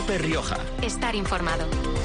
COPE Rioja. Estar informado.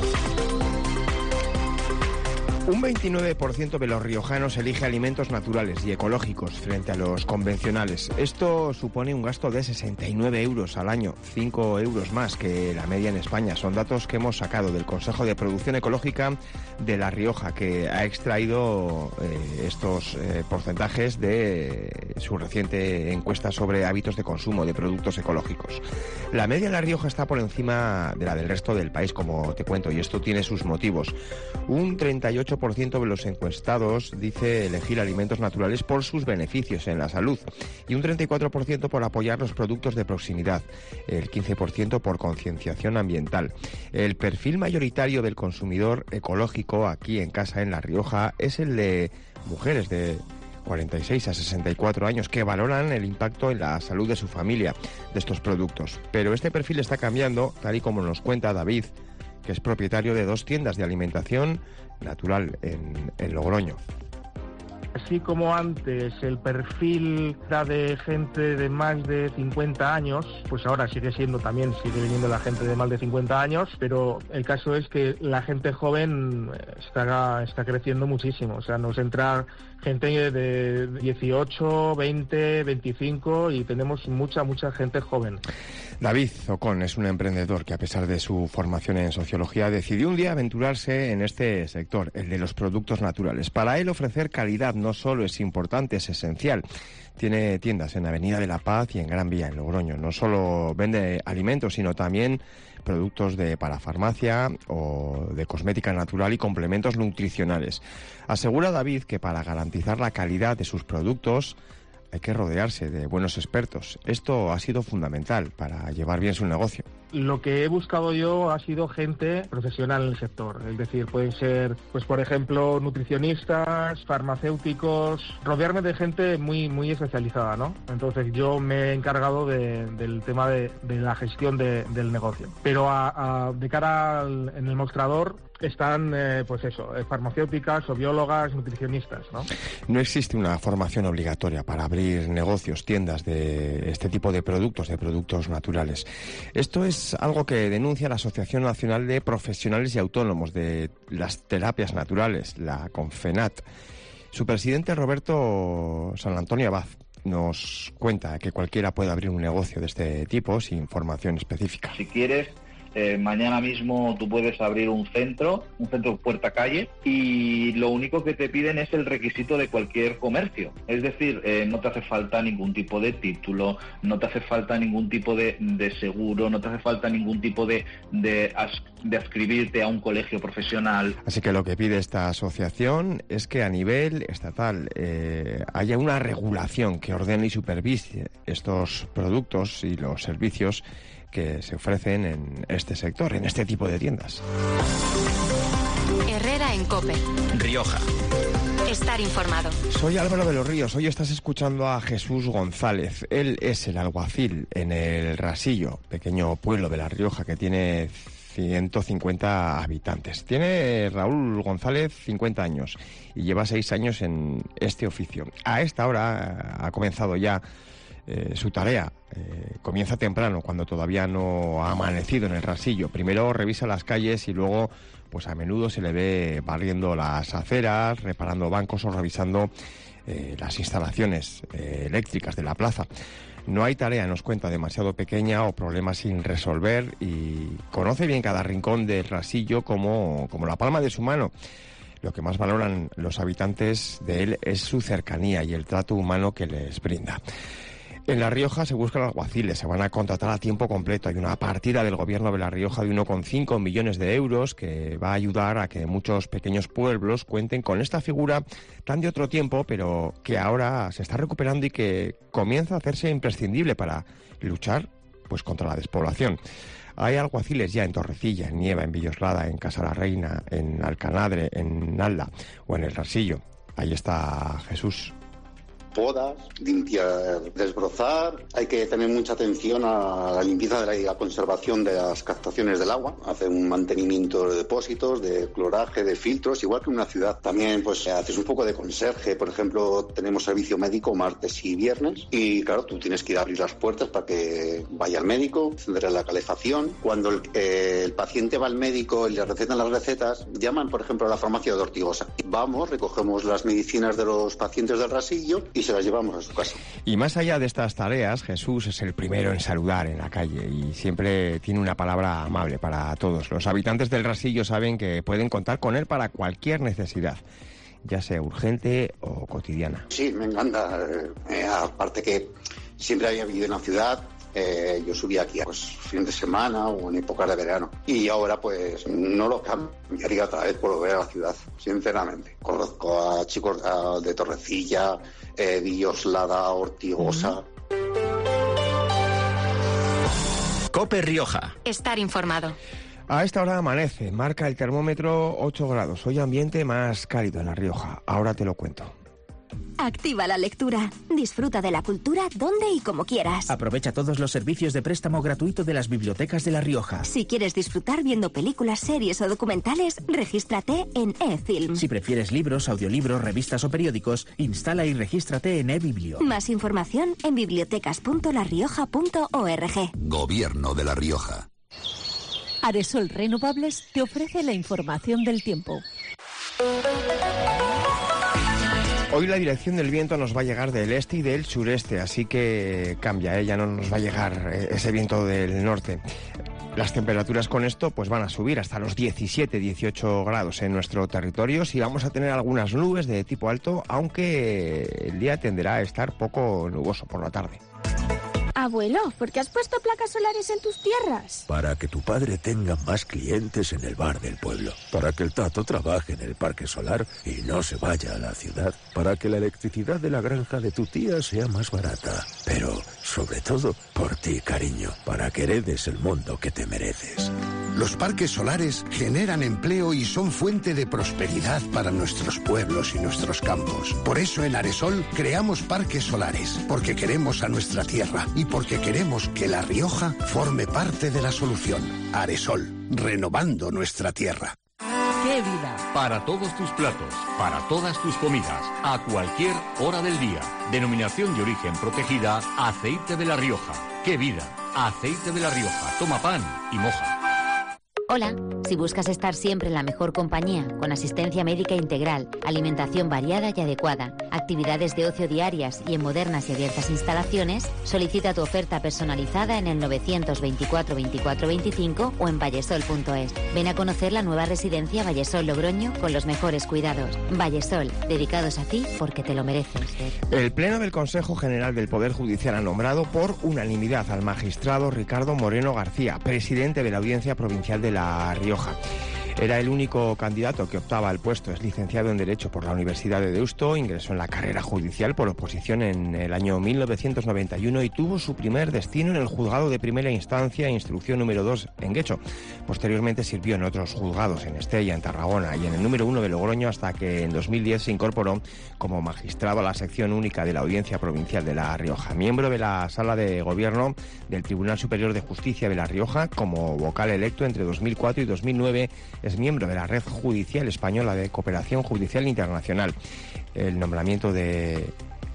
Un 29% de los riojanos elige alimentos naturales y ecológicos frente a los convencionales. Esto supone un gasto de 69 euros al año, 5 euros más que la media en España. Son datos que hemos sacado del Consejo de Producción Ecológica de La Rioja, que ha extraído estos porcentajes de su reciente encuesta sobre hábitos de consumo de productos ecológicos. La media en La Rioja está por encima de la del resto del país, como te cuento, y esto tiene sus motivos. Un 38% de los encuestados dice elegir alimentos naturales por sus beneficios en la salud y un 34% por apoyar los productos de proximidad, el 15% por concienciación ambiental. El perfil mayoritario del consumidor ecológico aquí en casa en La Rioja es el de mujeres de 46 a 64 años que valoran el impacto en la salud de su familia de estos productos. Pero este perfil está cambiando, tal y como nos cuenta David, que es propietario de 2 tiendas de alimentación natural en Logroño. Así como antes el perfil era de gente de más de 50 años, pues ahora sigue viniendo la gente de más de 50 años, pero el caso es que la gente joven está creciendo muchísimo. O sea, nos entra gente de 18, 20, 25 y tenemos mucha gente joven. David Ocón es un emprendedor que, a pesar de su formación en sociología, decidió un día aventurarse en este sector, el de los productos naturales. Para él, ofrecer calidad no solo es importante, es esencial. Tiene tiendas en Avenida de la Paz y en Gran Vía, en Logroño. No solo vende alimentos, sino también productos de parafarmacia o de cosmética natural y complementos nutricionales. Asegura David que para garantizar la calidad de sus productos hay que rodearse de buenos expertos. Esto ha sido fundamental para llevar bien su negocio. Lo que he buscado yo ha sido gente profesional en el sector. Es decir, pueden ser, pues por ejemplo, nutricionistas, farmacéuticos, rodearme de gente muy especializada, ¿no? Entonces yo me he encargado del tema de la gestión del negocio. Pero de cara en el mostrador están, farmacéuticas o biólogas, nutricionistas, ¿no? No existe una formación obligatoria para abrir negocios, tiendas de este tipo de productos naturales. Esto es algo que denuncia la Asociación Nacional de Profesionales y Autónomos de las Terapias Naturales, la CONFENAT. Su presidente, Roberto San Antonio Abad, nos cuenta que cualquiera puede abrir un negocio de este tipo sin formación específica. Si quieres, mañana mismo tú puedes abrir un centro puerta calle, y lo único que te piden es el requisito de cualquier comercio. Es decir, no te hace falta ningún tipo de título, no te hace falta ningún tipo de seguro, no te hace falta ningún tipo de adscribirte a un colegio profesional. Así que lo que pide esta asociación es que a nivel estatal haya una regulación que ordene y supervise estos productos y los servicios que se ofrecen en este sector, en este tipo de tiendas. Herrera en COPE Rioja. Estar informado. Soy Álvaro de los Ríos. Hoy estás escuchando a Jesús González. Él es el alguacil en el Rasillo, pequeño pueblo de La Rioja que tiene 150 habitantes. Tiene Raúl González 50 años y lleva 6 años en este oficio. A esta hora ha comenzado ya su tarea. Comienza temprano, cuando todavía no ha amanecido en el Rasillo. Primero revisa las calles y luego, pues a menudo se le ve barriendo las aceras, reparando bancos o revisando las instalaciones eléctricas de la plaza. No hay tarea, nos cuenta, demasiado pequeña o problemas sin resolver, y conoce bien cada rincón del Rasillo como la palma de su mano. Lo que más valoran los habitantes de él es su cercanía y el trato humano que les brinda. En La Rioja se buscan alguaciles, se van a contratar a tiempo completo. Hay una partida del gobierno de La Rioja de 1,5 millones de euros que va a ayudar a que muchos pequeños pueblos cuenten con esta figura tan de otro tiempo, pero que ahora se está recuperando y que comienza a hacerse imprescindible para luchar pues contra la despoblación. Hay alguaciles ya en Torrecilla, en Nieva, en Villoslada, en Casa la Reina, en Alcanadre, en Nalda o en el Rasillo. Ahí está Jesús. podas, limpiar, desbrozar. Hay que tener mucha atención a la limpieza y la conservación de las captaciones del agua, hacer un mantenimiento de depósitos, de cloraje, de filtros, igual que en una ciudad. También pues haces un poco de conserje, por ejemplo, tenemos servicio médico martes y viernes y claro, tú tienes que ir a abrir las puertas para que vaya el médico, encender la calefacción. Cuando el paciente va al médico y le recetan las recetas, llaman por ejemplo a la farmacia de Ortigosa. Vamos, recogemos las medicinas de los pacientes del Rasillo y se las llevamos a su casa. Y más allá de estas tareas, Jesús es el primero en saludar en la calle y siempre tiene una palabra amable para todos. Los habitantes del Rasillo saben que pueden contar con él para cualquier necesidad, ya sea urgente o cotidiana. Sí, me encanta. Aparte que siempre había vivido en la ciudad, yo subía aquí pues fin de semana o en épocas de verano. Y ahora pues no lo cambiaría otra vez por volver a la ciudad, sinceramente. Conozco a chicos de Torrecilla, Villoslada, Ortigosa. COPE Rioja. Estar informado. A esta hora amanece, marca el termómetro 8 grados. Hoy ambiente más cálido en La Rioja. Ahora te lo cuento. Activa la lectura. Disfruta de la cultura donde y como quieras. Aprovecha todos los servicios de préstamo gratuito de las bibliotecas de La Rioja. Si quieres disfrutar viendo películas, series o documentales, regístrate en eFilm. Si prefieres libros, audiolibros, revistas o periódicos, instala y regístrate en eBiblio. Más información en bibliotecas.larioja.org. Gobierno de La Rioja. Aresol Renovables te ofrece la información del tiempo. Hoy la dirección del viento nos va a llegar del este y del sureste, así que cambia, ya no nos va a llegar ese viento del norte. Las temperaturas con esto pues van a subir hasta los 17-18 grados en nuestro territorio. Sí vamos a tener algunas nubes de tipo alto, aunque el día tenderá a estar poco nuboso por la tarde. Abuelo, ¿por qué has puesto placas solares en tus tierras? Para que tu padre tenga más clientes en el bar del pueblo. Para que el Tato trabaje en el parque solar y no se vaya a la ciudad. Para que la electricidad de la granja de tu tía sea más barata. Pero, sobre todo, por ti, cariño. Para que heredes el mundo que te mereces. Los parques solares generan empleo y son fuente de prosperidad para nuestros pueblos y nuestros campos. Por eso en Aresol creamos parques solares, porque queremos a nuestra tierra y porque queremos que La Rioja forme parte de la solución. Aresol, renovando nuestra tierra. ¡Qué vida! Para todos tus platos, para todas tus comidas, a cualquier hora del día. Denominación de origen protegida, Aceite de La Rioja. ¡Qué vida! Aceite de La Rioja. Toma pan y moja. Hola, si buscas estar siempre en la mejor compañía, con asistencia médica integral, alimentación variada y adecuada, actividades de ocio diarias y en modernas y abiertas instalaciones, solicita tu oferta personalizada en el 924 24 25 o en vallesol.es. Ven a conocer la nueva residencia Vallesol Logroño con los mejores cuidados. Vallesol, dedicados a ti porque te lo mereces. El Pleno del Consejo General del Poder Judicial ha nombrado por unanimidad al magistrado Ricardo Moreno García, presidente de la Audiencia Provincial de La Rioja. Era el único candidato que optaba al puesto. Es licenciado en Derecho por la Universidad de Deusto, ingresó en la carrera judicial por oposición en el año 1991 y tuvo su primer destino en el Juzgado de Primera Instancia, Instrucción número 2 en Guecho. Posteriormente sirvió en otros juzgados, en Estella, en Tarragona y en el número 1 de Logroño, hasta que en 2010 se incorporó como magistrado a la sección única de la Audiencia Provincial de La Rioja. Miembro de la Sala de Gobierno del Tribunal Superior de Justicia de La Rioja, como vocal electo entre 2004 y 2009, es miembro de la Red Judicial Española de Cooperación Judicial Internacional. El nombramiento de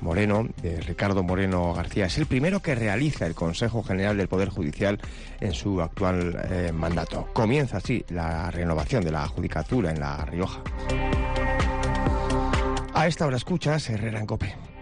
Ricardo Moreno García, es el primero que realiza el Consejo General del Poder Judicial en su actual mandato. Comienza así la renovación de la judicatura en La Rioja. A esta hora escuchas Herrera en COPE.